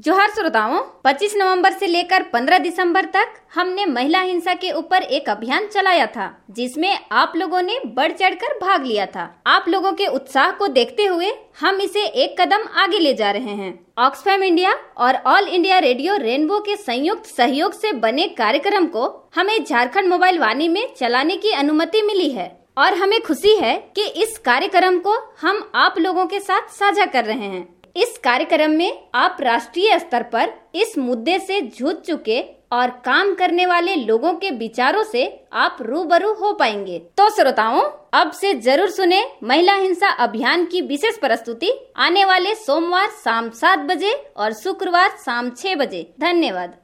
जोहार श्रोताओं, 25 नवंबर से लेकर 15 दिसंबर तक हमने महिला हिंसा के ऊपर एक अभियान चलाया था, जिसमें आप लोगों ने बढ़ चढ़कर भाग लिया था। आप लोगों के उत्साह को देखते हुए हम इसे एक कदम आगे ले जा रहे हैं। ऑक्सफैम इंडिया और ऑल इंडिया रेडियो रेनबो के संयुक्त सहयोग से बने कार्यक्रम को हमें झारखंड मोबाइल वाणी में चलाने की अनुमति मिली है और हमें खुशी है कि इस कार्यक्रम को हम आप लोगों के साथ साझा कर रहे हैं। इस कार्यक्रम में आप राष्ट्रीय स्तर पर इस मुद्दे से जूझ चुके और काम करने वाले लोगों के विचारों से आप रूबरू हो पाएंगे। तो श्रोताओं, अब से जरूर सुने महिला हिंसा अभियान की विशेष प्रस्तुति आने वाले सोमवार शाम 7 बजे और शुक्रवार शाम 6 बजे। धन्यवाद।